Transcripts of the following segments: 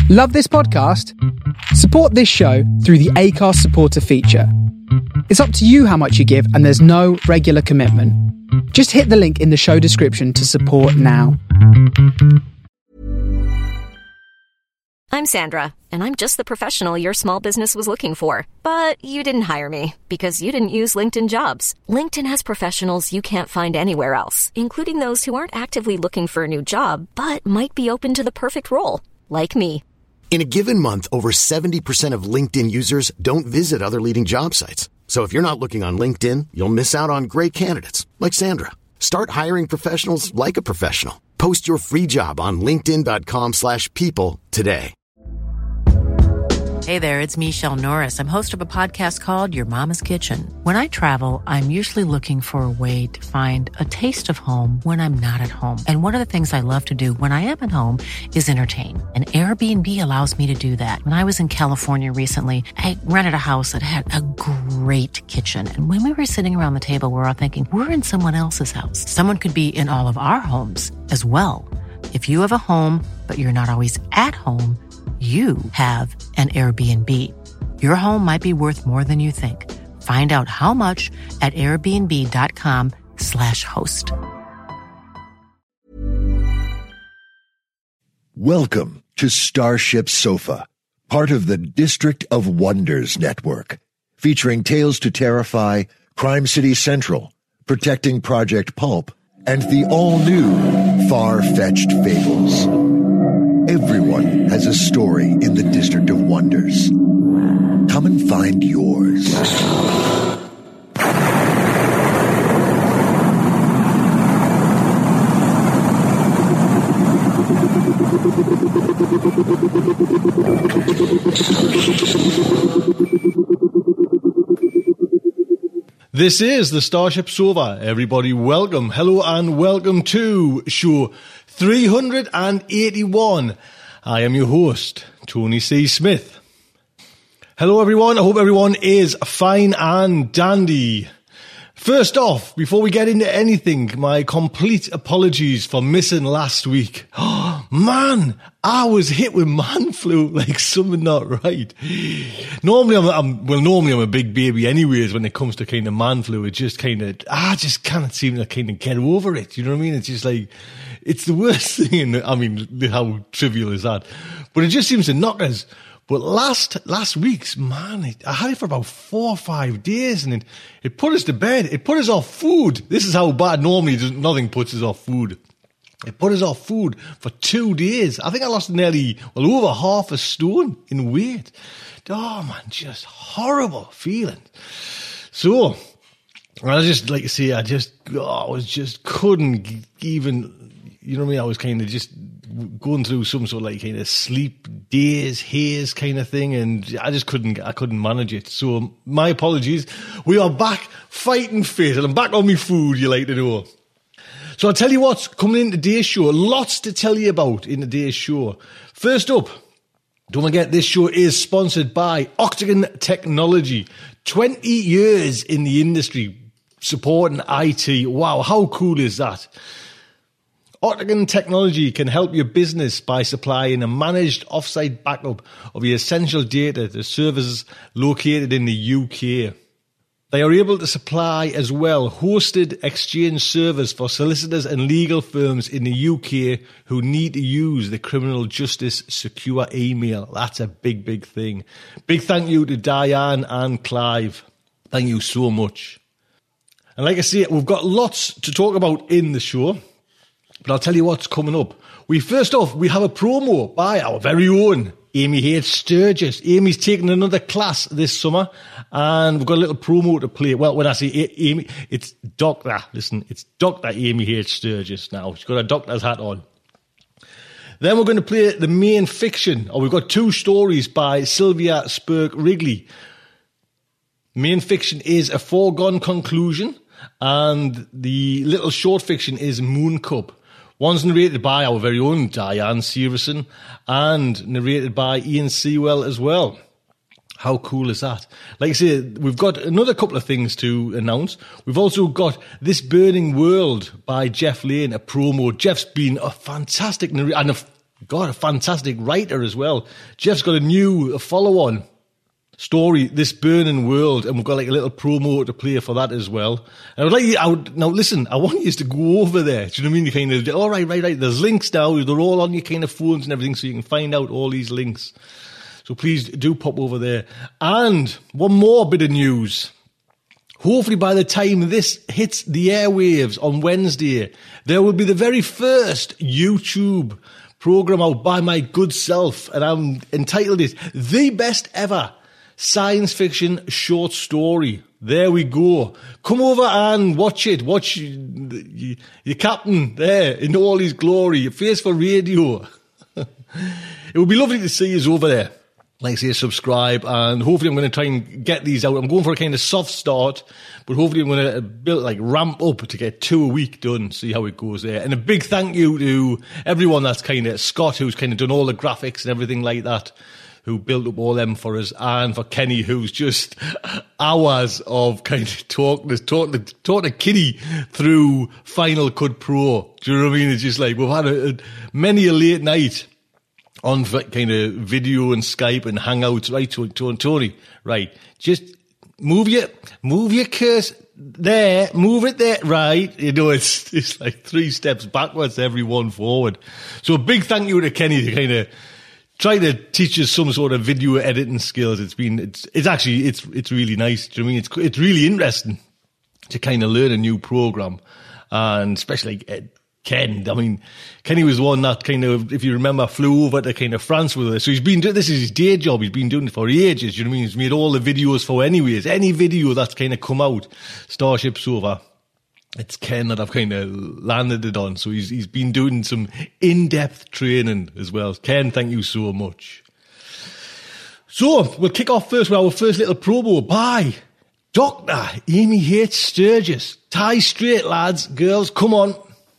Love this podcast? Support this show through the Acast supporter feature. It's up to you how much you give, and there's no regular commitment. Just hit the link in the show description to support now. I'm Sandra, and I'm just the professional your small business was looking for. But you didn't hire me because you didn't use LinkedIn Jobs. LinkedIn has professionals you can't find anywhere else, including those who aren't actively looking for a new job, but might be open to the perfect role, like me. In a given month, over 70% of LinkedIn users don't visit other leading job sites. So if you're not looking on LinkedIn, you'll miss out on great candidates like Sandra. Start hiring professionals like a professional. Post your free job on linkedin.com/people today. Hey there, it's Michelle Norris. I'm host of a podcast called Your Mama's Kitchen. When I travel, I'm usually looking for a way to find a taste of home when I'm not at home. And one of the things I love to do when I am at home is entertain. And Airbnb allows me to do that. When I was in California recently, I rented a house that had a great kitchen. And when we were sitting around the table, we're all thinking, we're in someone else's house. Someone could be in all of our homes as well. If you have a home, but you're not always at home, you have an Airbnb. Your home might be worth more than you think. Find out how much at airbnb.com/host. Welcome to Starship Sofa, part of the District of Wonders network, featuring Tales to Terrify, Crime City Central, Protecting Project Pulp, and the all-new Far-Fetched Fables. Everyone has a story in the District of Wonders. Come and find yours. This is the Starship Sofa. Everybody, welcome, hello, and welcome to show 381. I am your host, Tony C. Smith. Hello, everyone. I hope everyone is fine and dandy. First off, before we get into anything, my complete apologies for missing last week. Oh, man, I was hit with man flu like something not right. Normally I'm a big baby anyways when it comes to kind of man flu. It just kind of, I just can't seem to kind of get over it. You know what I mean? It's just like, it's the worst thing. I mean, how trivial is that? But it just seems to knock us. But last week's, man, I had it for about 4 or 5 days, and it put us to bed. It put us off food. This is how bad. Normally nothing puts us off food. It put us off food for 2 days. I think I lost over half a stone in weight. Oh, man, just horrible feeling. So, I just, like I say, I couldn't even, you know what I mean? I was kind of just going through some sort of like kind of sleep haze kind of thing, and I couldn't manage it. So my apologies. We are back fighting fit, and I'm back on my food, you like to know. So I'll tell you what's coming in today's show. Lots to tell you about in today's show. First up, don't forget this show is sponsored by Octagon Technology. 20 years in the industry supporting IT. Wow, how cool is that? Octagon Technology can help your business by supplying a managed offsite backup of your essential data to servers located in the UK. They are able to supply as well hosted Exchange servers for solicitors and legal firms in the UK who need to use the Criminal Justice Secure email. That's a big, big thing. Big thank you to Diane and Clive. Thank you so much. And like I say, we've got lots to talk about in the show. But I'll tell you what's coming up. First off, we have a promo by our very own Amy H. Sturgis. Amy's taking another class this summer, and we've got a little promo to play. Well, when I say Amy, it's Dr. Amy H. Sturgis now. She's got a doctor's hat on. Then we're going to play the main fiction, or we've got 2 stories by Sylvia Spurk Wrigley. Main fiction is A Foregone Conclusion, and the little short fiction is Moon Cup. One's narrated by our very own Diane Severson and narrated by Ian Sewell as well. How cool is that? Like I say, we've got another couple of things to announce. We've also got This Burning World by Jeff Lane, a promo. Jeff's been a fantastic narrator and a God, a fantastic writer as well. Jeff's got a new follow-on story, This Burning World, and we've got like a little promo to play for that as well. And I would like you, now listen, I want you to go over there. Do you know what I mean? You kind of, all right. There's links now. They're all on your kind of phones and everything, so you can find out all these links. So please do pop over there. And one more bit of news. Hopefully by the time this hits the airwaves on Wednesday, there will be the very first YouTube program out by my good self, and I'm entitled it The Best Ever Science Fiction Short Story. There we go. Come over and watch it. Watch your captain there in all his glory, your face for radio. It would be lovely to see you over there. Like I say, subscribe, and hopefully I'm going to try and get these out. I'm going for a kind of soft start, but hopefully I'm going to ramp up to get 2 a week done, see how it goes there. And a big thank you to everyone that's kind of, Scott, who's kind of done all the graphics and everything like that, who built up all them for us, and for Kenny, who's just hours of kind of talking to Kitty through Final Cut Pro. Do you know what I mean? It's just like, we've had many a late night on kind of video and Skype and Hangouts, right, Tony, right, just move your cursor there, move it there, right, you know, it's like 3 steps backwards, every one forward. So a big thank you to Kenny to kind of try to teach us some sort of video editing skills. It's really nice, do you know what I mean? It's really interesting to kind of learn a new program, and especially Ken. I mean, Kenny was the one that kind of, if you remember, flew over to kind of France with us. So this is his day job. He's been doing it for ages. You know what I mean? He's made all the videos for anyways. Any video that's kind of come out, Starship Sofa, it's Ken that I've kind of landed it on. So he's been doing some in-depth training as well. Ken, thank you so much. So we'll kick off first with our first little promo by Dr. Amy H. Sturgis. Tie straight, lads, girls, come on.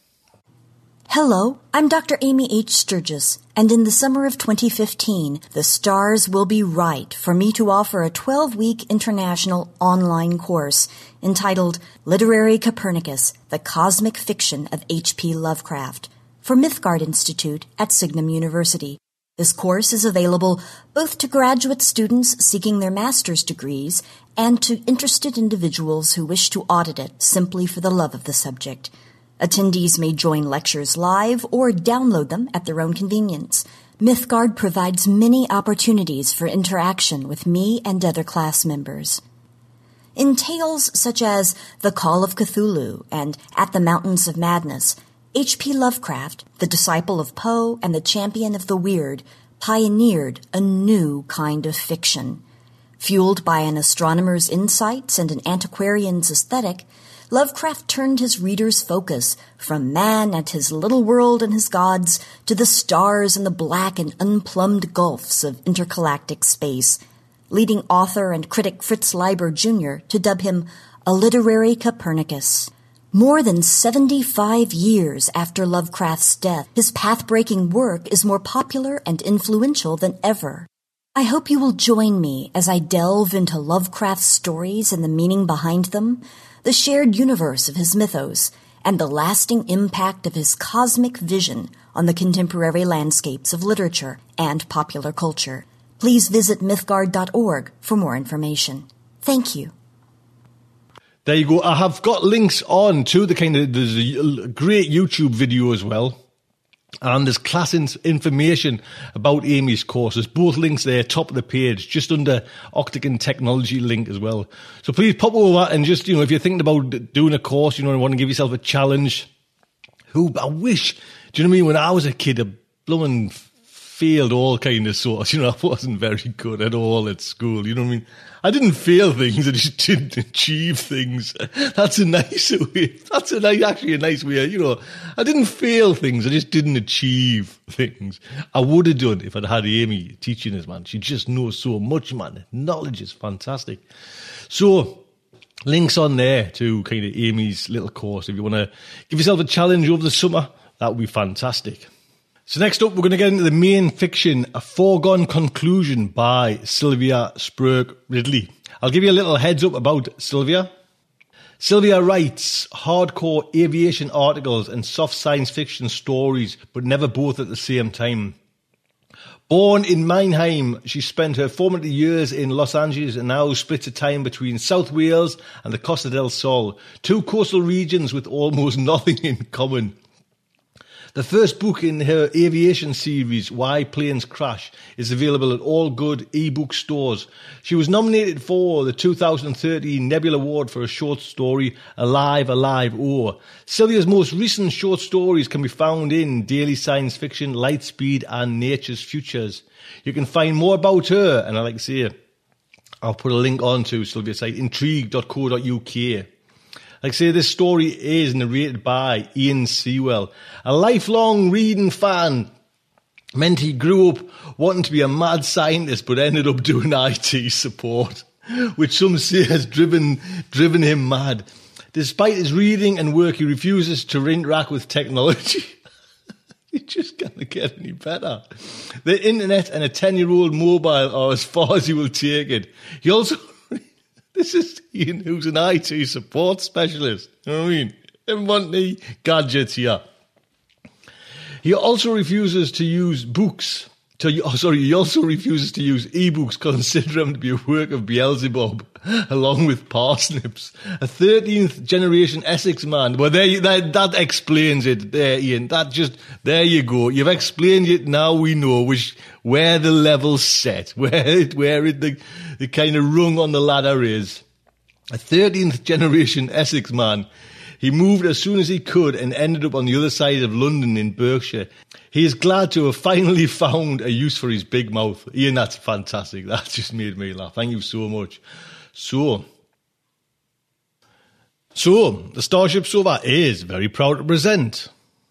Hello, I'm Dr. Amy H. Sturgis, and in the summer of 2015, the stars will be right for me to offer a 12-week international online course entitled Literary Copernicus, the Cosmic Fiction of H.P. Lovecraft, for Mythgard Institute at Signum University. This course is available both to graduate students seeking their master's degrees and to interested individuals who wish to audit it simply for the love of the subject. Attendees may join lectures live or download them at their own convenience. Mythgard provides many opportunities for interaction with me and other class members. In tales such as The Call of Cthulhu and At the Mountains of Madness, H.P. Lovecraft, the disciple of Poe and the champion of the weird, pioneered a new kind of fiction. Fueled by an astronomer's insights and an antiquarian's aesthetic, Lovecraft turned his reader's focus from man and his little world and his gods to the stars and the black and unplumbed gulfs of intergalactic space, leading author and critic Fritz Leiber Jr. to dub him a literary Copernicus. More than 75 years after Lovecraft's death, his path-breaking work is more popular and influential than ever. I hope you will join me as I delve into Lovecraft's stories and the meaning behind them, the shared universe of his mythos, and the lasting impact of his cosmic vision on the contemporary landscapes of literature and popular culture. Please visit mythgard.org for more information. Thank you. There you go. I have got links on to there's a great YouTube video as well. And there's class information about Amy's courses. Both links there, top of the page, just under Octagon Technology link as well. So please pop over and just, if you're thinking about doing a course, and want to give yourself a challenge. I wish, do you know what I mean? When I was a kid, I blooming failed all kind of sorts. I wasn't very good at all at school. You know what I mean? I didn't fail things. I just didn't achieve things. That's a nice way. Actually a nice way. I didn't fail things. I just didn't achieve things. I would have done if I'd had Amy teaching us, man. She just knows so much, man. Knowledge is fantastic. So, links on there to kind of Amy's little course. If you want to give yourself a challenge over the summer, that would be fantastic. So next up, we're going to get into the main fiction, A Foregone Conclusion by Sylvia Spurk Ridley. I'll give you a little heads up about Sylvia. Sylvia writes hardcore aviation articles and soft science fiction stories, but never both at the same time. Born in Mannheim, she spent her formative years in Los Angeles and now splits her time between South Wales and the Costa del Sol, two coastal regions with almost nothing in common. The first book in her aviation series, Why Planes Crash, is available at all good ebook stores. She was nominated for the 2013 Nebula Award for a short story, Alive, Alive, Oh. Sylvia's most recent short stories can be found in Daily Science Fiction, Lightspeed and Nature's Futures. You can find more about her, and I like to say, I'll put a link onto Sylvia's site, intrigue.co.uk. Like I say, this story is narrated by Ian Sewell, a lifelong reading fan. Meant he grew up wanting to be a mad scientist, but ended up doing IT support, which some say has driven him mad. Despite his reading and work, he refuses to interact with technology. You just can't get any better. The internet and a 10-year-old mobile are as far as he will take it. He also... This is Ian, who's an IT support specialist. You know what I mean? Don't want any gadgets here. He also refuses to use books. He also refuses to use ebooks, consider them to be a work of Beelzebub, along with parsnips. A 13th generation Essex man. Well, that explains it there, Ian. There you go. You've explained it. Now we know where the level's set, where the kind of rung on the ladder is. A 13th generation Essex man. He moved as soon as he could and ended up on the other side of London in Berkshire. He is glad to have finally found a use for his big mouth. Ian, that's fantastic. That just made me laugh. Thank you so much. So the Starship Sofa is very proud to present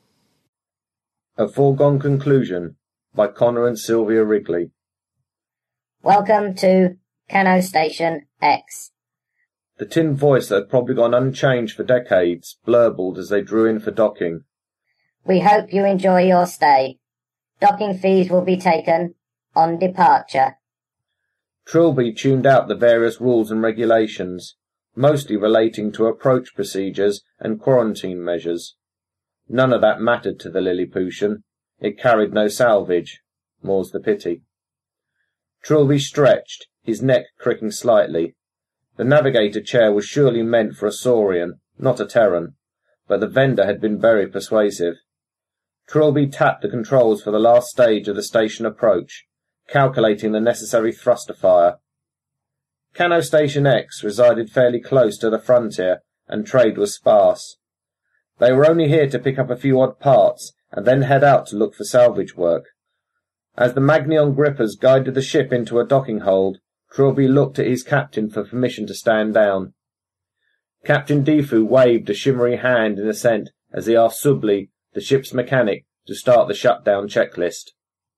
A Foregone Conclusion by Connor and Sylvia Wrigley. Welcome to Cano Station X. The tin voice that had probably gone unchanged for decades blurbled as they drew in for docking. We hope you enjoy your stay. Docking fees will be taken on departure. Trilby tuned out the various rules and regulations, mostly relating to approach procedures and quarantine measures. None of that mattered to the Lilliputian. It carried no salvage, more's the pity. Trilby stretched, his neck cricking slightly. The navigator chair was surely meant for a Saurian, not a Terran, but the vendor had been very persuasive. Trilby tapped the controls for the last stage of the station approach, calculating the necessary thruster fire. Cano Station X resided fairly close to the frontier, and trade was sparse. They were only here to pick up a few odd parts, and then head out to look for salvage work. As the Magnion grippers guided the ship into a docking hold, Trilby looked at his captain for permission to stand down. Captain Defu waved a shimmery hand in assent as he asked Subli, the ship's mechanic, to start the shutdown checklist.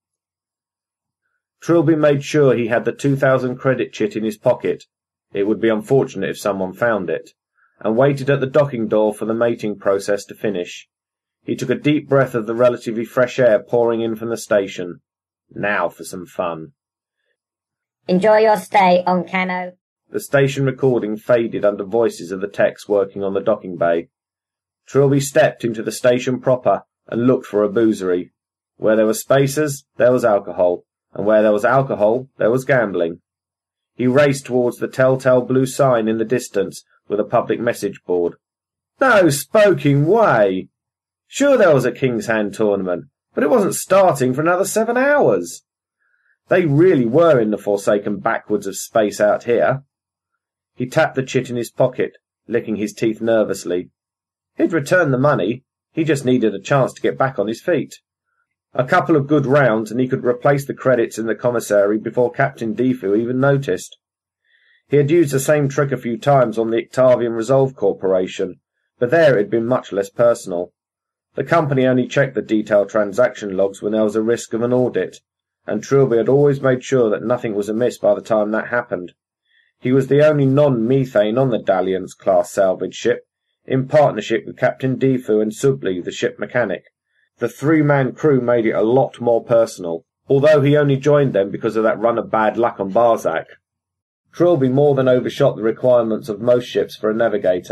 Trilby made sure he had the 2,000 credit chit in his pocket — it would be unfortunate if someone found it — and waited at the docking door for the mating process to finish. He took a deep breath of the relatively fresh air pouring in from the station. Now for some fun. Enjoy your stay on Cano. The station recording faded under voices of the techs working on the docking bay. Trilby stepped into the station proper and looked for a boozery. Where there were spacers, there was alcohol, and where there was alcohol, there was gambling. He raced towards the telltale blue sign in the distance with a public message board. No spoking way! Sure there was a King's Hand tournament, but it wasn't starting for another 7 hours. They really were in the forsaken backwoods of space out here. He tapped the chit in his pocket, licking his teeth nervously. He'd returned the money. He just needed a chance to get back on his feet. A couple of good rounds and he could replace the credits in the commissary before Captain Defu even noticed. He had used the same trick a few times on the Octavian Resolve Corporation, but there it had been much less personal. The company only checked the detailed transaction logs when there was a risk of an audit, and Trilby had always made sure that nothing was amiss by the time that happened. He was the only non-methane on the Dalliance-class salvage ship, in partnership with Captain Defu and Subli, the ship mechanic. The 3-man crew made it a lot more personal, although he only joined them because of that run of bad luck on Barzak. Trilby more than overshot the requirements of most ships for a navigator,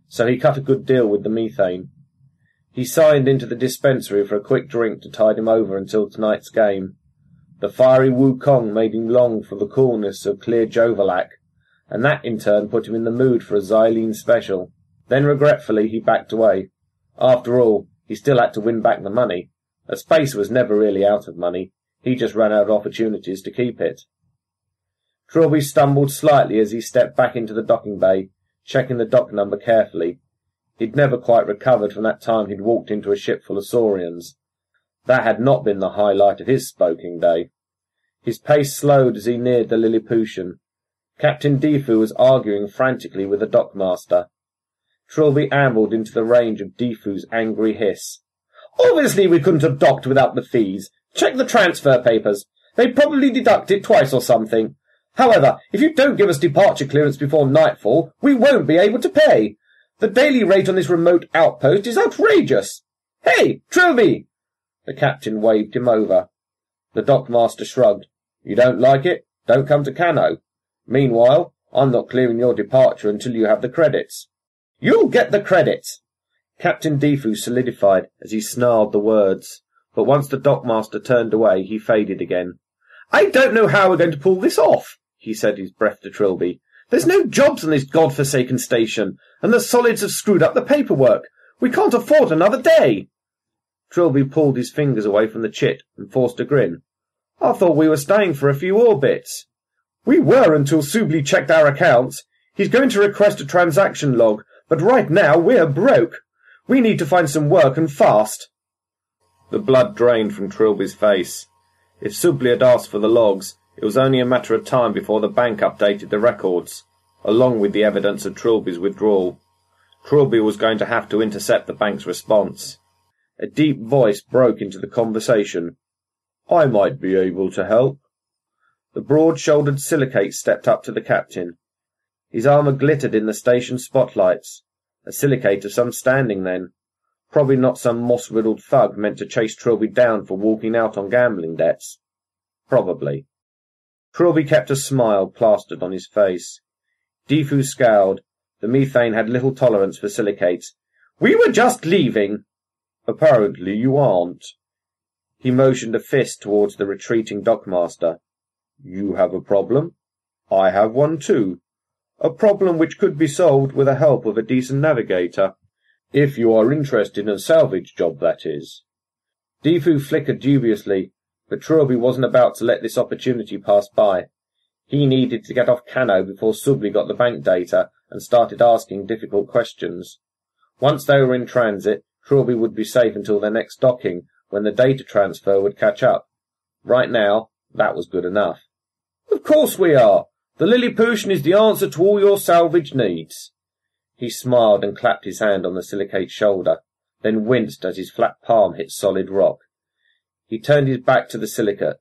so he cut a good deal with the methane. He signed into the dispensary for a quick drink to tide him over until tonight's game. The fiery Wukong made him long for the coolness of clear Jovalak, and that in turn put him in the mood for a Xylene special. Then regretfully he backed away. After all, he still had to win back the money. A spacer was never really out of money. He just ran out of opportunities to keep it. Trilby stumbled slightly as he stepped back into the docking bay, checking the dock number carefully. He'd never quite recovered from that time he'd walked into a ship full of Saurians. That had not been the highlight of his spoking day. His pace slowed as he neared the Lilliputian. Captain Defoe was arguing frantically with the dockmaster. Trilby ambled into the range of Defoe's angry hiss. "Obviously we couldn't have docked without the fees. Check the transfer papers. They probably deduct it twice or something. However, if you don't give us departure clearance before nightfall, we won't be able to pay. The daily rate on this remote outpost is outrageous. Hey, Trilby!" The captain waved him over. The dockmaster shrugged. "You don't like it? Don't come to Cano. Meanwhile, I'm not clearing your departure until you have the credits." "You'll get the credits!" Captain Defoe solidified as he snarled the words, but once the dockmaster turned away, he faded again. "I don't know how we're going to pull this off," he said, his breath to Trilby. "There's no jobs on this god-forsaken station, and the solids have screwed up the paperwork. We can't afford another day." Trilby pulled his fingers away from the chit and forced a grin. "I thought we were staying for a few orbits." "We were until Subli checked our accounts. He's going to request a transaction log, but right now we're broke. We need to find some work and fast." The blood drained from Trilby's face. If Subli had asked for the logs, it was only a matter of time before the bank updated the records, along with the evidence of Trilby's withdrawal. Trilby was going to have to intercept the bank's response. A deep voice broke into the conversation. "I might be able to help." The broad-shouldered silicate stepped up to the captain. His armour glittered in the station spotlights. A silicate of some standing, then. Probably not some moss-riddled thug meant to chase Trilby down for walking out on gambling debts. Probably. Trilby kept a smile plastered on his face. Defoe scowled. The methane had little tolerance for silicates. "We were just leaving." "Apparently you aren't." He motioned a fist towards the retreating dockmaster. "You have a problem. I have one too. A problem which could be solved with the help of a decent navigator. If you are interested in a salvage job, that is." Defoe flickered dubiously, but Trilby wasn't about to let this opportunity pass by. He needed to get off Cano before Subli got the bank data and started asking difficult questions. Once they were in transit, Trilby would be safe until their next docking, when the data transfer would catch up. Right now, that was good enough. "Of course we are. The Lilliputian is the answer to all your salvage needs." He smiled and clapped his hand on the silicate's shoulder, then winced as his flat palm hit solid rock. He turned his back to the silicate.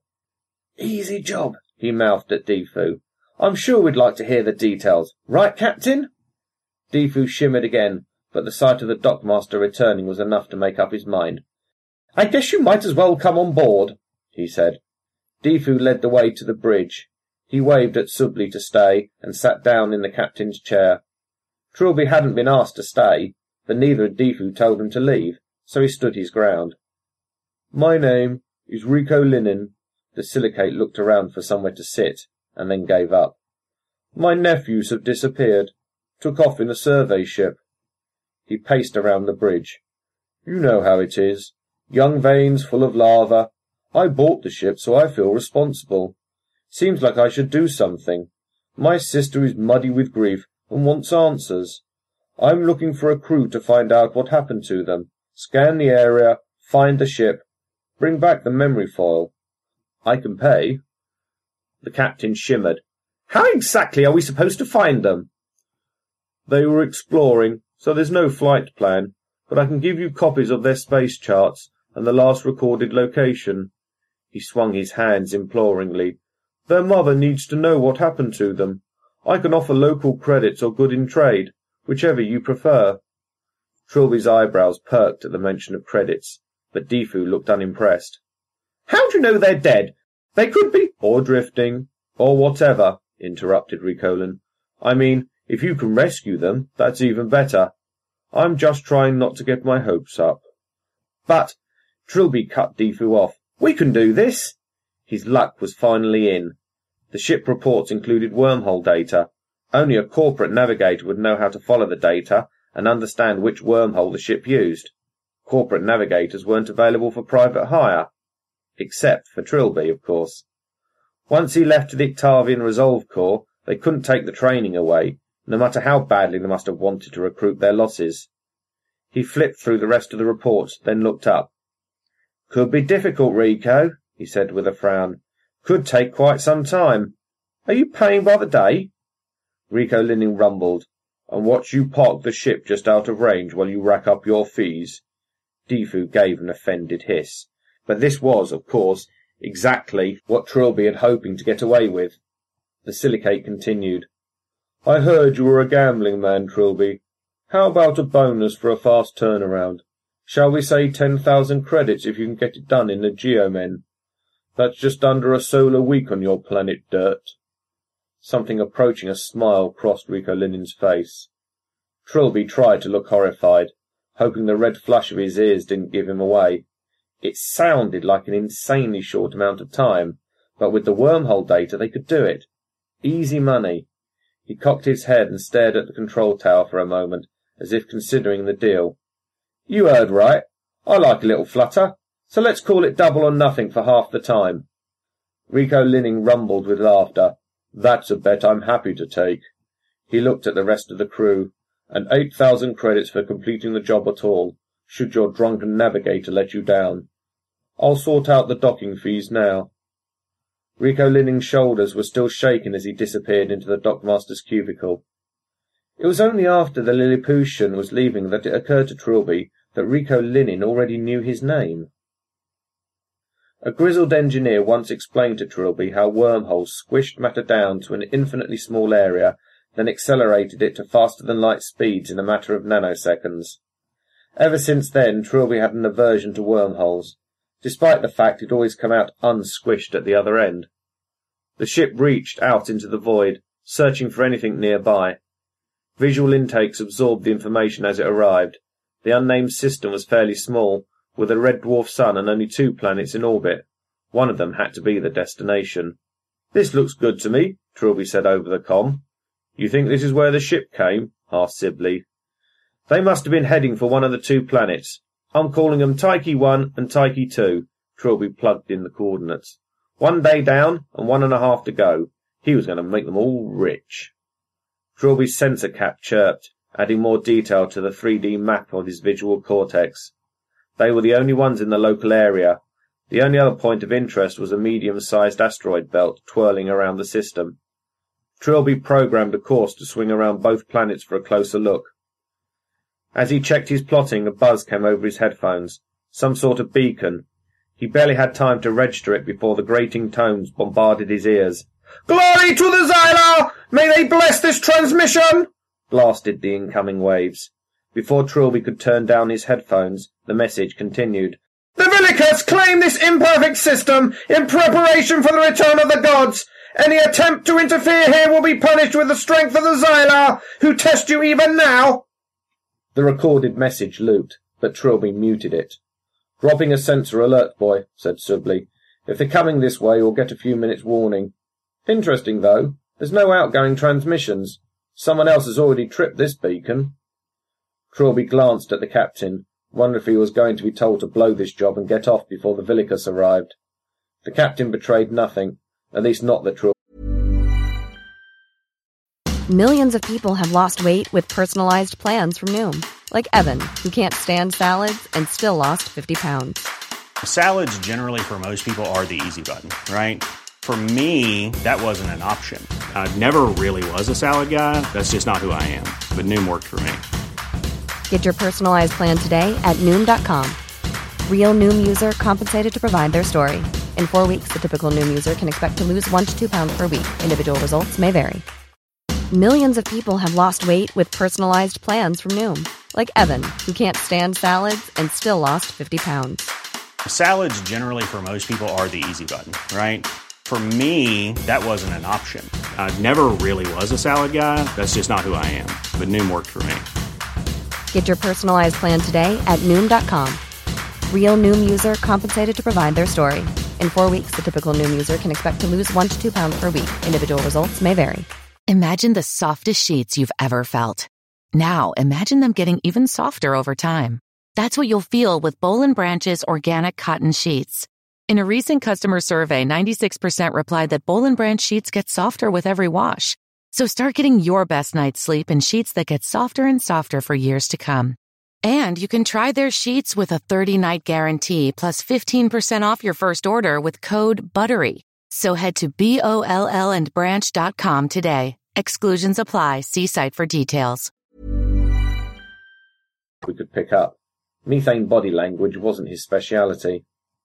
"Easy job," he mouthed at Defoe. "I'm sure we'd like to hear the details. Right, Captain?" Defoe shimmered again, but the sight of the dockmaster returning was enough to make up his mind. "I guess you might as well come on board," he said. Defoe led the way to the bridge. He waved at Subli to stay and sat down in the captain's chair. Trilby hadn't been asked to stay, but neither had Defoe told him to leave, so he stood his ground. "My name is Rico Linen." The silicate looked around for somewhere to sit, and then gave up. "My nephews have disappeared. Took off in a survey ship." He paced around the bridge. "You know how it is. Young veins full of lava. I bought the ship, so I feel responsible. Seems like I should do something. My sister is muddy with grief and wants answers. I'm looking for a crew to find out what happened to them, scan the area, find the ship, bring back the memory foil. I can pay." The captain shimmered. "How exactly are we supposed to find them?" "They were exploring, so there's no flight plan, but I can give you copies of their space charts and the last recorded location." He swung his hands imploringly. "Their mother needs to know what happened to them. I can offer local credits or good in trade, whichever you prefer." Trilby's eyebrows perked at the mention of credits, but Defoe looked unimpressed. "How do you know they're dead? They could be—" "Or drifting, or whatever," interrupted Ricolin. "I mean, if you can rescue them, that's even better. I'm just trying not to get my hopes up. But Trilby cut Defoe off. We can do this. His luck was finally in. The ship reports included wormhole data. Only a corporate navigator would know how to follow the data and understand which wormhole the ship used. Corporate navigators weren't available for private hire. Except for Trilby, of course. Once he left the Octavian Resolve Corps, they couldn't take the training away, no matter how badly they must have wanted to recruit their losses. He flipped through the rest of the reports, then looked up. Could be difficult, Rico, he said with a frown. Could take quite some time. Are you paying by the day? Rico Linning rumbled. And watch you park the ship just out of range while you rack up your fees. Defoe gave an offended hiss. But this was, of course, exactly what Trilby had hoping to get away with. The silicate continued. I heard you were a gambling man, Trilby. How about a bonus for a fast turnaround? Shall we say 10,000 credits if you can get it done in the Geomen? That's just under a solar week on your planet Dirt. Something approaching a smile crossed Rico Linning's face. Trilby tried to look horrified, hoping the red flush of his ears didn't give him away. It sounded like an insanely short amount of time, but with the wormhole data they could do it. Easy money. He cocked his head and stared at the control tower for a moment, as if considering the deal. You heard right. I like a little flutter, so let's call it double or nothing for half the time. Rico Linning rumbled with laughter. That's a bet I'm happy to take. He looked at the rest of the crew. And 8,000 credits for completing the job at all, should your drunken navigator let you down. I'll sort out the docking fees now. Rico Linning's shoulders were still shaking as he disappeared into the dockmaster's cubicle. It was only after the Lilliputian was leaving that it occurred to Trilby that Rico Linning already knew his name. A grizzled engineer once explained to Trilby how wormholes squished matter down to an infinitely small area, then accelerated it to faster-than-light speeds in a matter of nanoseconds. Ever since then, Trilby had an aversion to wormholes, despite the fact he'd always come out unsquished at the other end. The ship reached out into the void, searching for anything nearby. Visual intakes absorbed the information as it arrived. The unnamed system was fairly small, with a red dwarf sun and only 2 planets in orbit. One of them had to be the destination. This looks good to me, Trilby said over the comm. You think this is where the ship came? Asked Sibley. They must have been heading for one of the 2 planets. I'm calling them Tyche 1 and Tyche 2. Trilby plugged in the coordinates. 1 day down and 1.5 to go. He was going to make them all rich. Trilby's sensor cap chirped, adding more detail to the 3D map of his visual cortex. They were the only ones in the local area. The only other point of interest was a medium-sized asteroid belt twirling around the system. Trilby programmed a course to swing around both planets for a closer look. As he checked his plotting, a buzz came over his headphones. Some sort of beacon. He barely had time to register it before the grating tones bombarded his ears. Glory to the Xylar! May they bless this transmission! Blasted the incoming waves. Before Trilby could turn down his headphones, the message continued. The Villicus claim this imperfect system in preparation for the return of the gods. Any attempt to interfere here will be punished with the strength of the Xylar, who test you even now. The recorded message looped, but Trilby muted it. Dropping a sensor alert, boy, said Sibley. If they're coming this way, we'll get a few minutes' warning. Interesting, though. There's no outgoing transmissions. Someone else has already tripped this beacon. Trilby glanced at the captain, wondered if he was going to be told to blow this job and get off before the Villicus arrived. The captain betrayed nothing, at least not the Trilby. Millions of people have lost weight with personalized plans from Noom. Like Evan, who can't stand salads and still lost 50 pounds. Salads generally for most people are the easy button, right? For me, that wasn't an option. I never really was a salad guy. That's just not who I am. But Noom worked for me. Get your personalized plan today at Noom.com. Real Noom user compensated to provide their story. In 4 weeks, the typical Noom user can expect to lose 1 to 2 pounds per week. Individual results may vary. Millions of people have lost weight with personalized plans from Noom. Like Evan, who can't stand salads and still lost 50 pounds. Salads generally for most people are the easy button, right? For me, that wasn't an option. I never really was a salad guy. That's just not who I am. But Noom worked for me. Get your personalized plan today at Noom.com. Real Noom user compensated to provide their story. In 4 weeks, the typical Noom user can expect to lose 1 to 2 pounds per week. Individual results may vary. Imagine the softest sheets you've ever felt. Now, imagine them getting even softer over time. That's what you'll feel with Boll & Branch's organic cotton sheets. In a recent customer survey, 96% replied that Boll & Branch sheets get softer with every wash. So start getting your best night's sleep in sheets that get softer and softer for years to come. And you can try their sheets with a 30-night guarantee plus 15% off your first order with code BUTTERY. So head to BOLLandbranch.com today. Exclusions apply. See site for details. We could pick up. Methane body language wasn't his speciality.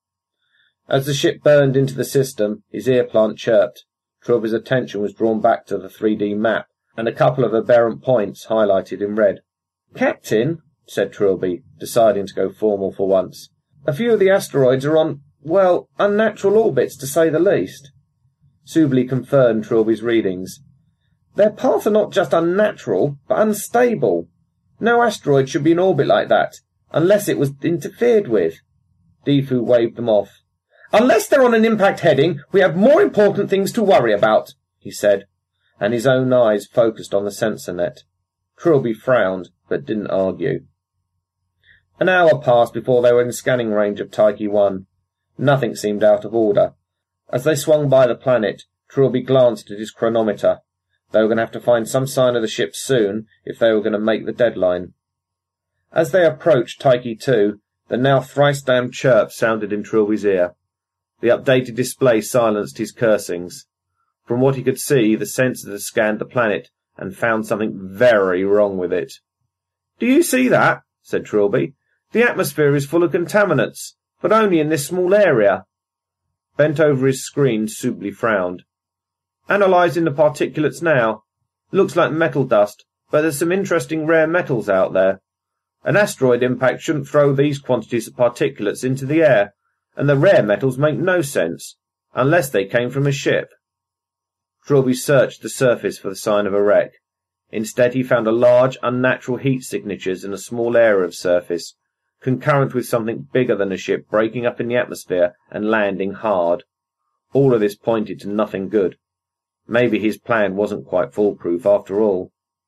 As the ship burned into the system, his ear plant chirped. Trilby's attention was drawn back to the 3D map, and a couple of aberrant points highlighted in red. "Captain," said Trilby, deciding to go formal for once, "a few of the asteroids are on, well, unnatural orbits, to say the least." Subley confirmed Trilby's readings. "Their paths are not just unnatural, but unstable. No asteroid should be in orbit like that, unless it was interfered with." Defu waved them off. "Unless they're on an impact heading, we have more important things to worry about," he said, and his own eyes focused on the sensor net. Trilby frowned, but didn't argue. An hour passed before they were in scanning range of Tyche 1. Nothing seemed out of order. As they swung by the planet, Trilby glanced at his chronometer. They were going to have to find some sign of the ship soon if they were going to make the deadline. As they approached Tyche 2, the now thrice-damned chirp sounded in Trilby's ear. The updated display silenced his cursings. From what he could see, the sensors had scanned the planet and found something very wrong with it. "Do you see that?" said Trilby. "The atmosphere is full of contaminants, but only in this small area." Bent over his screen, Subley frowned. "Analysing the particulates now. Looks like metal dust, but there's some interesting rare metals out there. An asteroid impact shouldn't throw these quantities of particulates into the air, and the rare metals make no sense, unless they came from a ship." Trilby searched the surface for the sign of a wreck. Instead, he found a large, unnatural heat signatures in a small area of surface, concurrent with something bigger than a ship breaking up in the atmosphere and landing hard. All of this pointed to nothing good. Maybe his plan wasn't quite foolproof after all.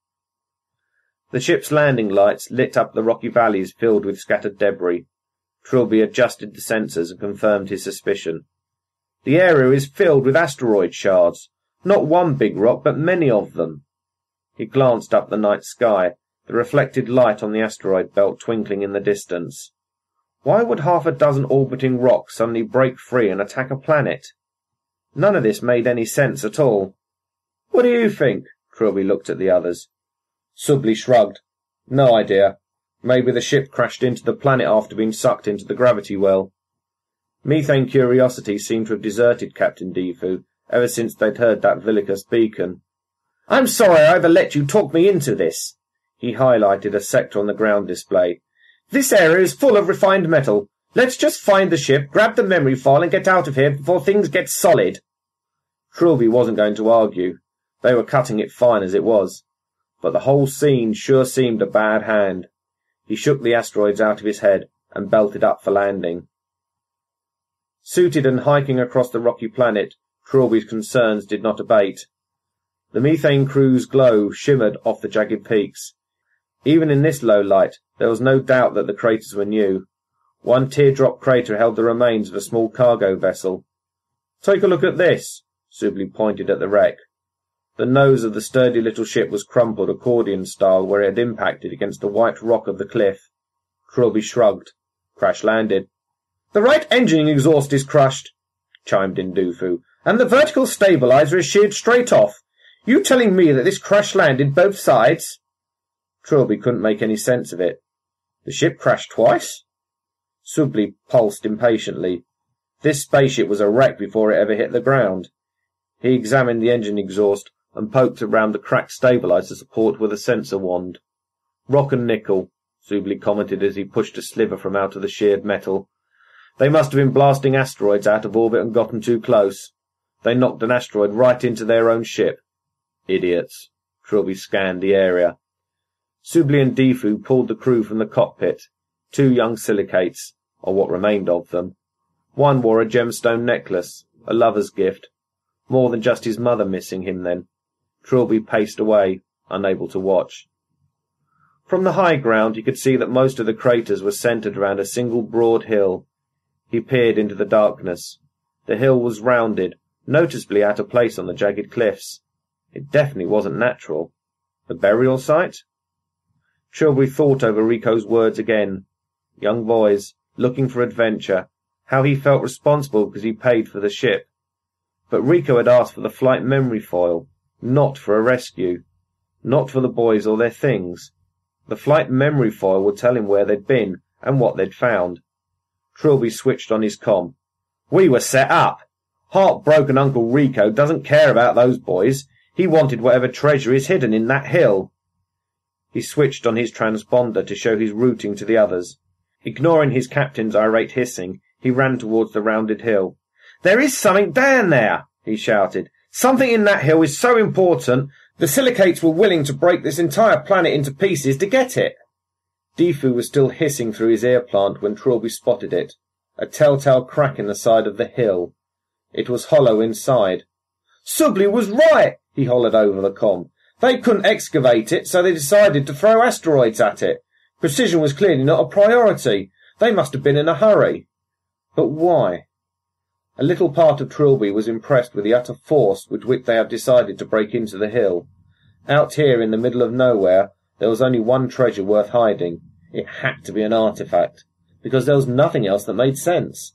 The ship's landing lights lit up the rocky valleys filled with scattered debris. Trilby adjusted the sensors and confirmed his suspicion. "The area is filled with asteroid shards. Not one big rock, but many of them." He glanced up the night sky, the reflected light on the asteroid belt twinkling in the distance. Why would half a dozen orbiting rocks suddenly break free and attack a planet? None of this made any sense at all. "What do you think?" Trilby looked at the others. Subley shrugged. "No idea. Maybe the ship crashed into the planet after being sucked into the gravity well." Methane Curiosity seemed to have deserted Captain Defu ever since they'd heard that Villicus beacon. "I'm sorry I ever let you talk me into this." He highlighted a sector on the ground display. "This area is full of refined metal. Let's just find the ship, grab the memory file and get out of here before things get solid." Trilby wasn't going to argue. They were cutting it fine as it was. But the whole scene sure seemed a bad hand. He shook the asteroids out of his head and belted up for landing. Suited and hiking across the rocky planet, Trilby's concerns did not abate. The methane crew's glow shimmered off the jagged peaks. Even in this low light, there was no doubt that the craters were new. One teardrop crater held the remains of a small cargo vessel. "Take a look at this." Subley pointed at the wreck. The nose of the sturdy little ship was crumpled accordion-style where it had impacted against the white rock of the cliff. Trilby shrugged. Crash-landed. "The right engine exhaust is crushed," chimed in Defu, "and the vertical stabilizer is sheared straight off. You telling me that this crash-landed both sides?" Trilby couldn't make any sense of it. "The ship crashed twice?" Subley pulsed impatiently. This spaceship was a wreck before it ever hit the ground. He examined the engine exhaust and poked around the cracked stabilizer support with a sensor wand. "Rock and nickel," Subley commented as he pushed a sliver from out of the sheared metal. "They must have been blasting asteroids out of orbit and gotten too close. They knocked an asteroid right into their own ship. Idiots." Trilby scanned the area. Subli and Defu pulled the crew from the cockpit. 2 young silicates, or what remained of them. One wore a gemstone necklace, a lover's gift. More than just his mother missing him then. Trilby paced away, unable to watch. From the high ground he could see that most of the craters were centred around a single broad hill. He peered into the darkness. The hill was rounded, noticeably out of place on the jagged cliffs. It definitely wasn't natural. A burial site? Trilby thought over Rico's words again. Young boys, looking for adventure. How he felt responsible because he paid for the ship. But Rico had asked for the flight memory foil, not for a rescue. Not for the boys or their things. The flight memory foil would tell him where they'd been and what they'd found. Trilby switched on his comm. We were set up. Heartbroken Uncle Rico doesn't care about those boys. He wanted whatever treasure is hidden in that hill. He switched on his transponder to show his routing to the others. Ignoring his captain's irate hissing, he ran towards the rounded hill. There is something down there, he shouted. Something in that hill is so important, the silicates were willing to break this entire planet into pieces to get it. Defu was still hissing through his ear plant when Trilby spotted it. A telltale crack in the side of the hill. It was hollow inside. Subli was right, he hollered over the comm. They couldn't excavate it, so they decided to throw asteroids at it. Precision was clearly not a priority. They must have been in a hurry. But why? A little part of Trilby was impressed with the utter force with which they had decided to break into the hill. Out here in the middle of nowhere, there was only one treasure worth hiding. It had to be an artifact, because there was nothing else that made sense.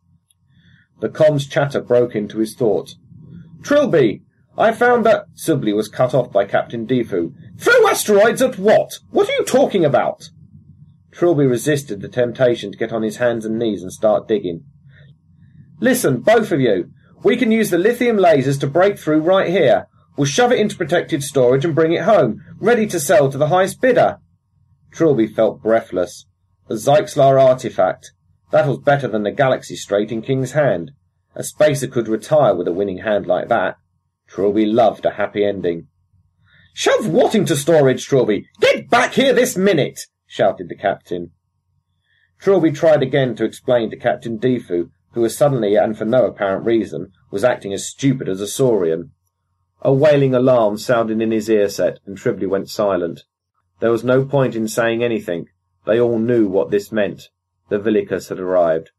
The comm's chatter broke into his thought. Trilby, I found that... Subli was cut off by Captain Defu. Throw asteroids at what? What are you talking about? Trilby resisted the temptation to get on his hands and knees and start digging. Listen, both of you. We can use the lithium lasers to break through right here. We'll shove it into protected storage and bring it home, ready to sell to the highest bidder. Trilby felt breathless. The Zyxlar artifact. That was better than the Galaxy Strait in King's Hand. A spacer could retire with a winning hand like that. Trilby loved a happy ending. Shove what into storage, Trilby? Get back here this minute! Shouted the captain. Trilby tried again to explain to Captain Defu, who was suddenly, and for no apparent reason, was acting as stupid as a saurian. A wailing alarm sounded in his ear set, and Trilby went silent. There was no point in saying anything. They all knew what this meant. The Villicus had arrived.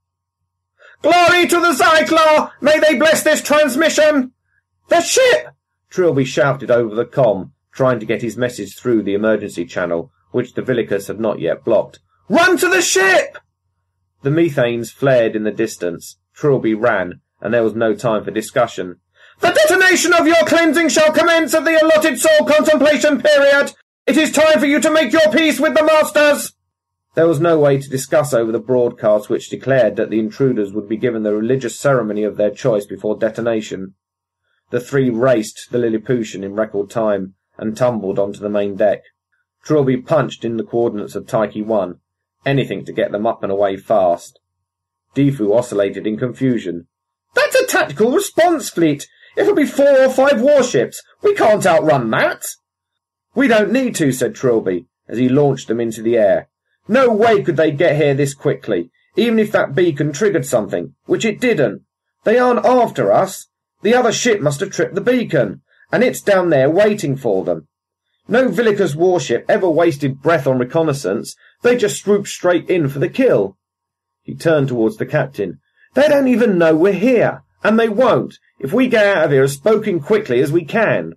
Glory to the Zyxlar! May they bless this transmission! The ship! Trilby shouted over the comm, trying to get his message through the emergency channel, which the Villicus had not yet blocked. Run to the ship! The methanes flared in the distance. Trilby ran, and there was no time for discussion. The detonation of your cleansing shall commence at the allotted soul contemplation period. It is time for you to make your peace with the masters. There was no way to discuss over the broadcast which declared that the intruders would be given the religious ceremony of their choice before detonation. The 3 raced the Lilliputian in record time and tumbled onto the main deck. Trilby punched in the coordinates of Tyche 1. Anything to get them up and away fast. Defu oscillated in confusion. That's a tactical response fleet. It'll be 4 or 5 warships. We can't outrun that. We don't need to, said Trilby, as he launched them into the air. No way could they get here this quickly, even if that beacon triggered something, which it didn't. They aren't after us. The other ship must have tripped the beacon, and it's down there waiting for them. No Villicus warship ever wasted breath on reconnaissance. They just swooped straight in for the kill. He turned towards the captain. They don't even know we're here, and they won't, if we get out of here as spoken quickly as we can.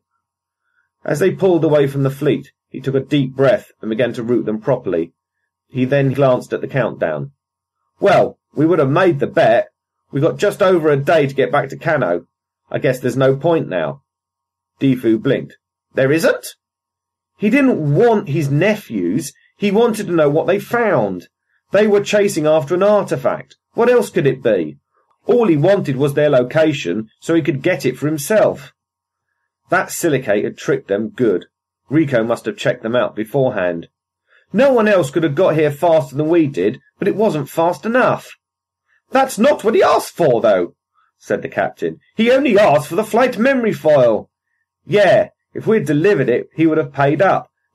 As they pulled away from the fleet, he took a deep breath and began to route them properly. He then glanced at the countdown. Well, we would have made the bet. We got just over a day to get back to Cano. I guess there's no point now. Defu blinked. There isn't? He didn't want his nephews. He wanted to know what they found. They were chasing after an artifact. What else could it be? All he wanted was their location so he could get it for himself. That silicate had tricked them good. Rico must have checked them out beforehand. No one else could have got here faster than we did, but it wasn't fast enough. That's not what he asked for, though, said the captain. He only asked for the flight memory foil. Yeah, if we'd delivered it, he would have paid up.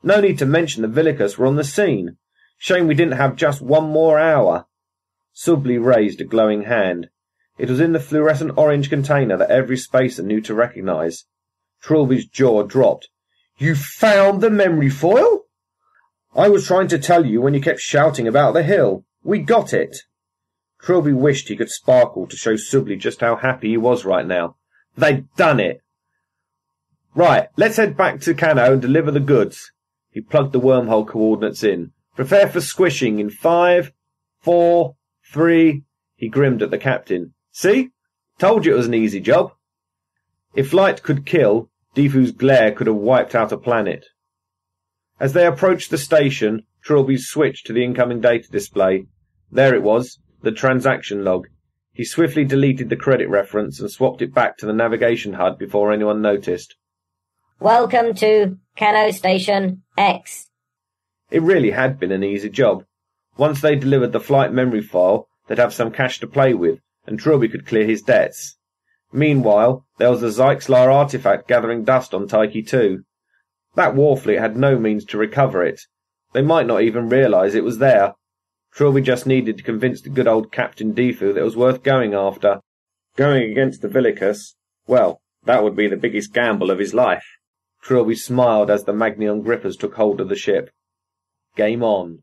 No need to mention the Villicus were on the scene. Shame we didn't have just one more hour. Sibley raised a glowing hand. It was in the fluorescent orange container that every spacer knew to recognise. Trilby's jaw dropped. You found the memory foil? I was trying to tell you when you kept shouting about the hill. We got it. Trilby wished he could sparkle to show Sibley just how happy he was right now. They'd done it. Right, let's head back to Cano and deliver the goods. He plugged the wormhole coordinates in. Prepare for squishing in 5, 4, 3... He grinned at the captain. See? Told you it was an easy job. If light could kill, Defu's glare could have wiped out a planet. As they approached the station, Trilby switched to the incoming data display. There it was, the transaction log. He swiftly deleted the credit reference and swapped it back to the navigation HUD before anyone noticed. Welcome to Cano Station X. It really had been an easy job. Once they delivered the flight memory file, they'd have some cash to play with, and Trilby could clear his debts. Meanwhile, there was the Zyxlar artifact gathering dust on Tyche 2. That war fleet had no means to recover it. They might not even realise it was there. Trilby just needed to convince the good old Captain Defu that it was worth going after. Going against the Villicus, well, that would be the biggest gamble of his life. Trilby smiled as the Magnion grippers took hold of the ship. Game on.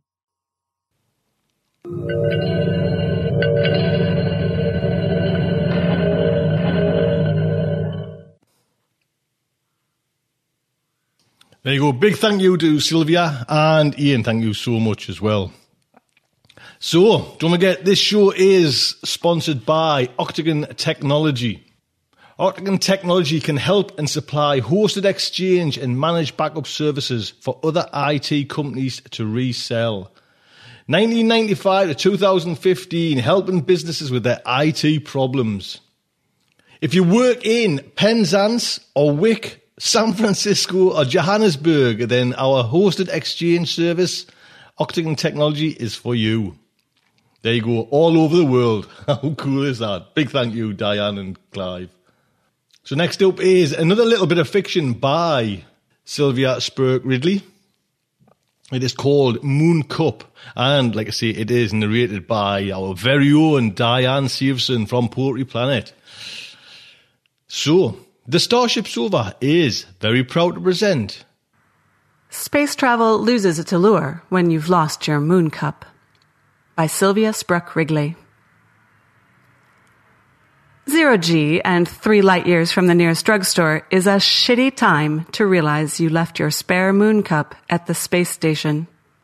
There you go. Big thank you to Sylvia and Ian. Thank you so much as well. So, don't forget, this show is sponsored by Octagon Technology. Octagon Technology can help and supply hosted exchange and managed backup services for other IT companies to resell. 1995 to 2015, helping businesses with their IT problems. If you work in Penzance or Wick, San Francisco or Johannesburg, then our hosted exchange service, Octagon Technology, is for you. There you go, all over the world. How cool is that? Big thank you, Diane and Clive. So next up is another little bit of fiction by Sylvia Spurk Ridley. It is called Moon Cup, and like I say, it is narrated by our very own Diane Severson from Poetry Planet. So, the Starship Sova is very proud to present Space Travel Loses its Allure When You've Lost Your Moon Cup by Sylvia Spruck Wrigley. 0G and 3 light years from the nearest drugstore is a shitty time to realize you left your spare moon cup at the space station.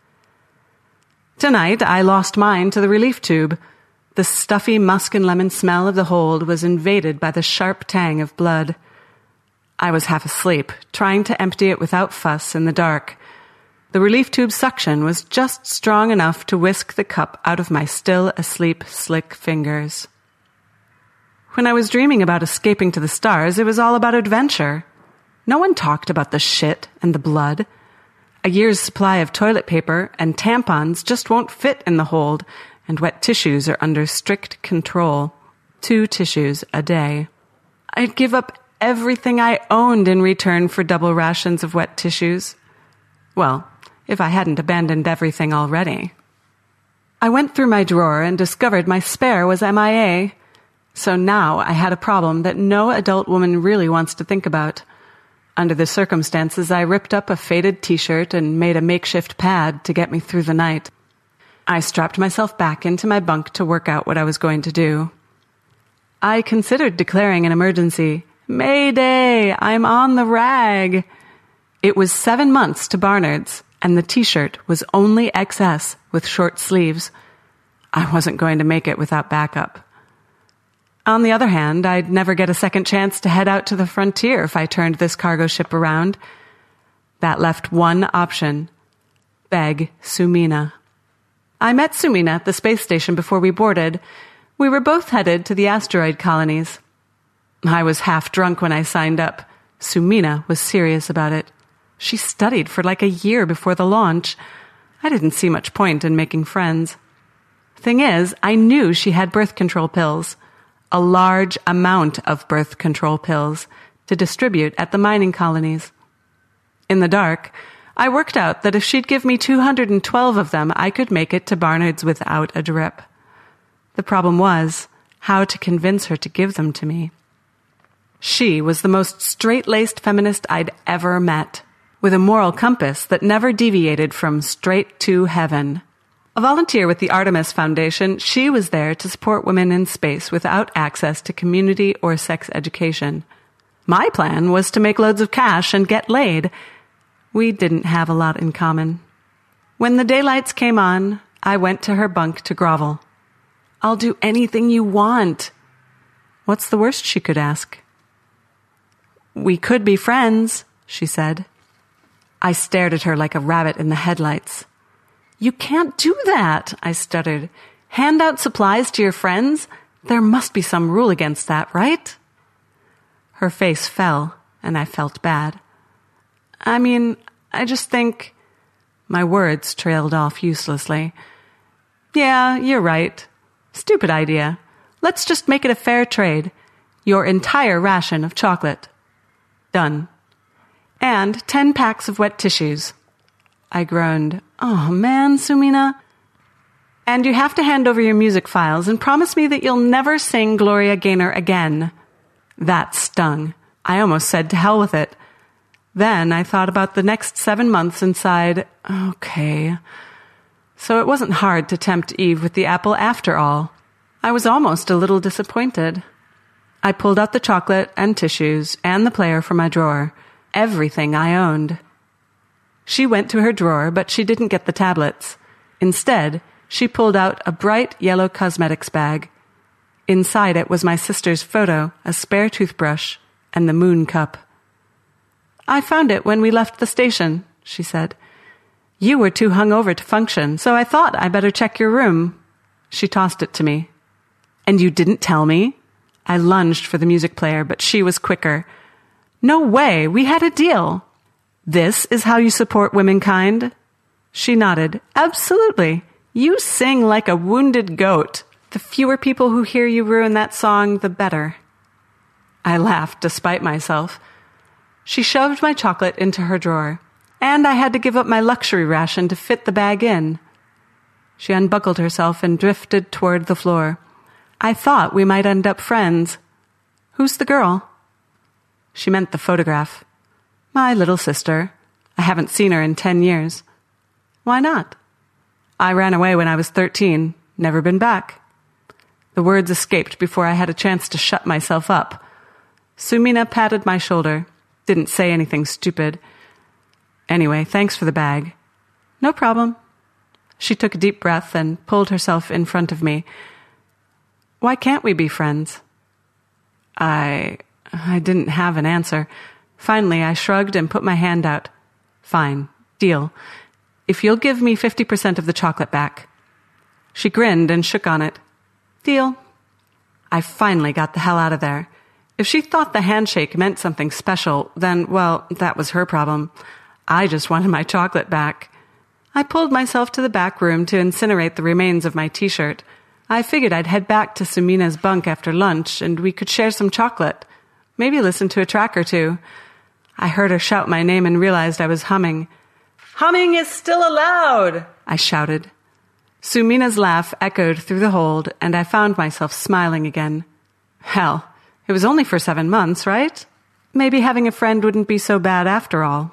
Tonight, I lost mine to the relief tube. The stuffy musk and lemon smell of the hold was invaded by the sharp tang of blood. I was half asleep, trying to empty it without fuss in the dark. The relief tube suction was just strong enough to whisk the cup out of my still asleep slick fingers. When I was dreaming about escaping to the stars, it was all about adventure. No one talked about the shit and the blood. A year's supply of toilet paper and tampons just won't fit in the hold, and wet tissues are under strict control. 2 tissues a day. I'd give up everything I owned in return for double rations of wet tissues. Well, if I hadn't abandoned everything already. I went through my drawer and discovered my spare was MIA. So now I had a problem that no adult woman really wants to think about. Under the circumstances, I ripped up a faded t-shirt and made a makeshift pad to get me through the night. I strapped myself back into my bunk to work out what I was going to do. I considered declaring an emergency. Mayday! I'm on the rag! It was 7 months to Barnard's, and the t-shirt was only XS with short sleeves. I wasn't going to make it without backup. On the other hand, I'd never get a second chance to head out to the frontier if I turned this cargo ship around. That left one option. Beg Sumina. I met Sumina at the space station before we boarded. We were both headed to the asteroid colonies. I was half drunk when I signed up. Sumina was serious about it. She studied for like a year before the launch. I didn't see much point in making friends. Thing is, I knew she had birth control pills. A large amount of birth control pills to distribute at the mining colonies. In the dark, I worked out that if she'd give me 212 of them, I could make it to Barnard's without a drip. The problem was how to convince her to give them to me. She was the most straight-laced feminist I'd ever met, with a moral compass that never deviated from straight to heaven. A volunteer with the Artemis Foundation, she was there to support women in space without access to community or sex education. My plan was to make loads of cash and get laid. We didn't have a lot in common. When the daylights came on, I went to her bunk to grovel. I'll do anything you want. What's the worst she could ask? We could be friends, she said. I stared at her like a rabbit in the headlights. You can't do that, I stuttered. Hand out supplies to your friends? There must be some rule against that, right? Her face fell, and I felt bad. I just think... My words trailed off uselessly. Yeah, you're right. Stupid idea. Let's just make it a fair trade. Your entire ration of chocolate. Done. And 10 packs of wet tissues. I groaned. Oh, man, Sumina. And you have to hand over your music files and promise me that you'll never sing Gloria Gaynor again. That stung. I almost said to hell with it. Then I thought about the next 7 months and sighed, okay. So it wasn't hard to tempt Eve with the apple after all. I was almost a little disappointed. I pulled out the chocolate and tissues and the player from my drawer. Everything I owned. She went to her drawer, but she didn't get the tablets. Instead, she pulled out a bright yellow cosmetics bag. Inside it was my sister's photo, a spare toothbrush, and the moon cup. I found it when we left the station, she said. You were too hungover to function, so I thought I better check your room. She tossed it to me. And you didn't tell me? I lunged for the music player, but she was quicker. No way, we had a deal. This is how you support womankind? She nodded. Absolutely. You sing like a wounded goat. The fewer people who hear you ruin that song, the better. I laughed despite myself. She shoved my chocolate into her drawer, and I had to give up my luxury ration to fit the bag in. She unbuckled herself and drifted toward the floor. I thought we might end up friends. Who's the girl? She meant the photograph. My little sister. I haven't seen her in 10 years. Why not? I ran away when I was 13. Never been back. The words escaped before I had a chance to shut myself up. Sumina patted my shoulder. Didn't say anything stupid. Anyway, thanks for the bag. No problem. She took a deep breath and pulled herself in front of me. Why can't we be friends? I didn't have an answer. Finally, I shrugged and put my hand out. Fine. Deal. If you'll give me 50% of the chocolate back. She grinned and shook on it. Deal. I finally got the hell out of there. If she thought the handshake meant something special, then, well, that was her problem. I just wanted my chocolate back. I pulled myself to the back room to incinerate the remains of my T-shirt. I figured I'd head back to Sumina's bunk after lunch, and we could share some chocolate. Maybe listen to a track or two. I heard her shout my name and realized I was humming. Humming is still allowed, I shouted. Sumina's laugh echoed through the hold, and I found myself smiling again. Hell, it was only for 7 months, right? Maybe having a friend wouldn't be so bad after all.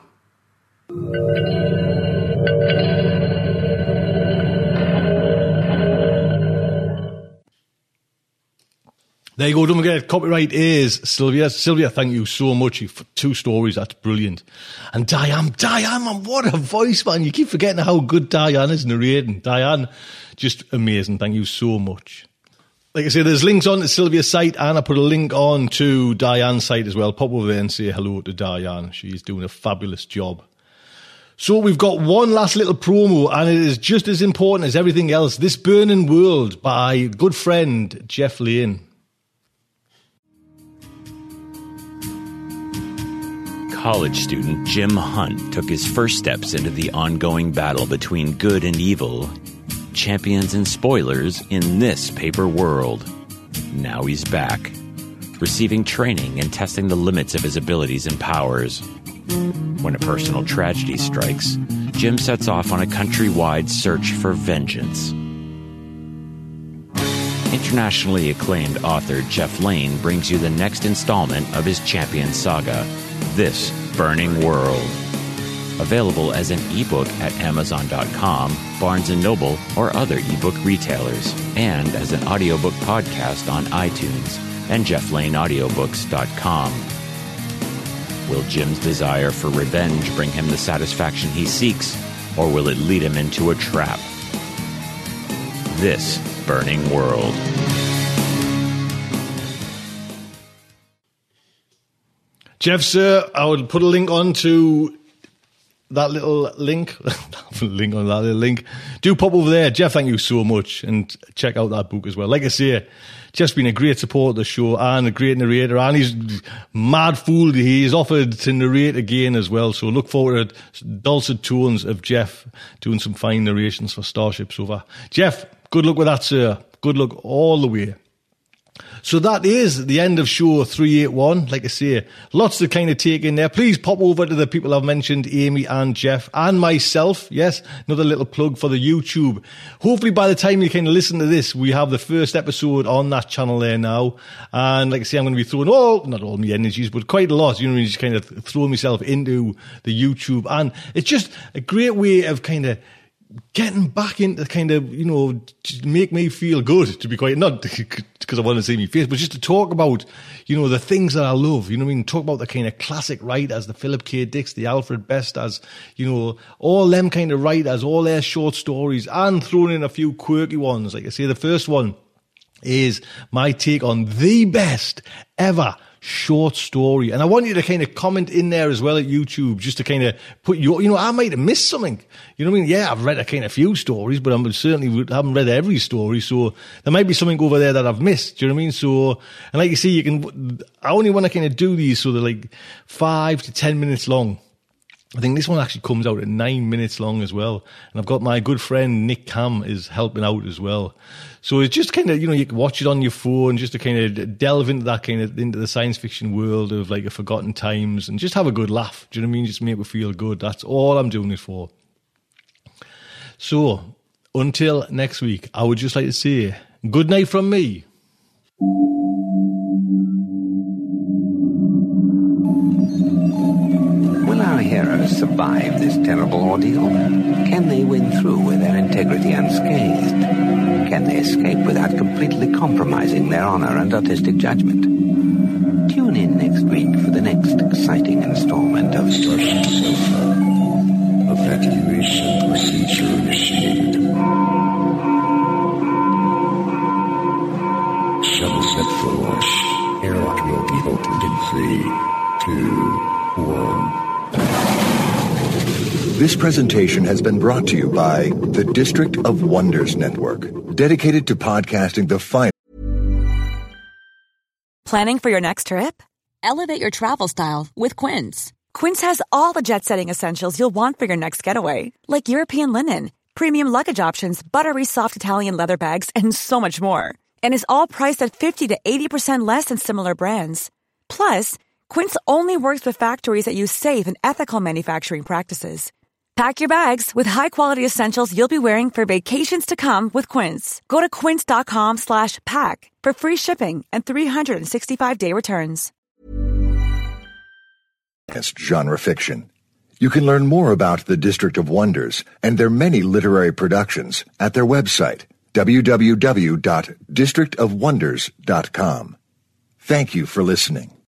There you go, don't forget, copyright is Sylvia. Sylvia, thank you so much for 2 stories, that's brilliant. And Diane, man, what a voice, man. You keep forgetting how good Diane is narrating. Diane, just amazing, thank you so much. Like I say, there's links on to Sylvia's site, and I put a link on to Diane's site as well. Pop over there and say hello to Diane. She's doing a fabulous job. So we've got one last little promo, and it is just as important as everything else. This Burning World by good friend Jeff Lane. College student Jim Hunt took his first steps into the ongoing battle between good and evil, champions and spoilers in this paper world. Now he's back, receiving training and testing the limits of his abilities and powers. When a personal tragedy strikes, Jim sets off on a countrywide search for vengeance. Internationally acclaimed author Jeff Lane brings you the next installment of his champion saga, This Burning World. Available as an ebook at Amazon.com, Barnes & Noble, or other ebook retailers, and as an audiobook podcast on iTunes and JeffLaneAudiobooks.com. Will Jim's desire for revenge bring him the satisfaction he seeks, or will it lead him into a trap? This Burning World. Jeff, sir, I would put a link on to that little link. Do pop over there. Jeff, thank you so much. And check out that book as well. Like I say, Jeff's been a great supporter of the show and a great narrator. And he's mad fool. He's offered to narrate again as well. So look forward to dulcet tones of Jeff doing some fine narrations for Starship Sofa. Jeff, good luck with that, sir. Good luck all the way. So that is the end of show 381. Like I say, lots to kind of take in there. Please pop over to the people I've mentioned, Amy and Jeff and myself. Yes, another little plug for the YouTube. Hopefully by the time you kind of listen to this, we have the first episode on that channel there now. And like I say, I'm going to be throwing not all my energies, but quite a lot, just kind of throwing myself into the YouTube. And it's just a great way of kind of getting back into kind of, to make me feel good, to be quite, not because I want to see my face, but just to talk about, the things that I love, talk about the kind of classic writers, the Philip K. Dicks, the Alfred Bestas, all them kind of writers, all their short stories, and throwing in a few quirky ones. Like I say, the first one is my take on the best ever short story. And I want you to kind of comment in there as well at YouTube, just to kind of put I might have missed something. Yeah, I've read a kind of few stories, but I certainly haven't read every story. So there might be something over there that I've missed. Do you know what I mean? So, and like you see, I only want to kind of do these so they're like 5 to 10 minutes long. I think this one actually comes out at 9 minutes long as well. And I've got my good friend Nick Cam is helping out as well. So it's just kind of, you can watch it on your phone just to kind of delve into that kind of, into the science fiction world of like a forgotten times and just have a good laugh. Do you know what I mean? Just make it feel good. That's all I'm doing it for. So until next week, I would just like to say good night from me. Will our heroes survive this terrible ordeal? Can they win through with their integrity unscathed? Can they escape without completely compromising their honor and artistic judgment? Tune in next week for the next exciting installment of Starship Sofa. Evacuation procedure initiated. Shuttle set for launch. Airlock will be opened in 3, 2, 1. This presentation has been brought to you by the District of Wonders Network, dedicated to podcasting the finest. Planning for your next trip? Elevate your travel style with Quince. Quince has all the jet-setting essentials you'll want for your next getaway, like European linen, premium luggage options, buttery soft Italian leather bags, and so much more. And is all priced at 50 to 80% less than similar brands. Plus, Quince only works with factories that use safe and ethical manufacturing practices. Pack your bags with high-quality essentials you'll be wearing for vacations to come with Quince. Go to quince.com/pack for free shipping and 365-day returns. Genre fiction. You can learn more about the District of Wonders and their many literary productions at their website, www.districtofwonders.com. Thank you for listening.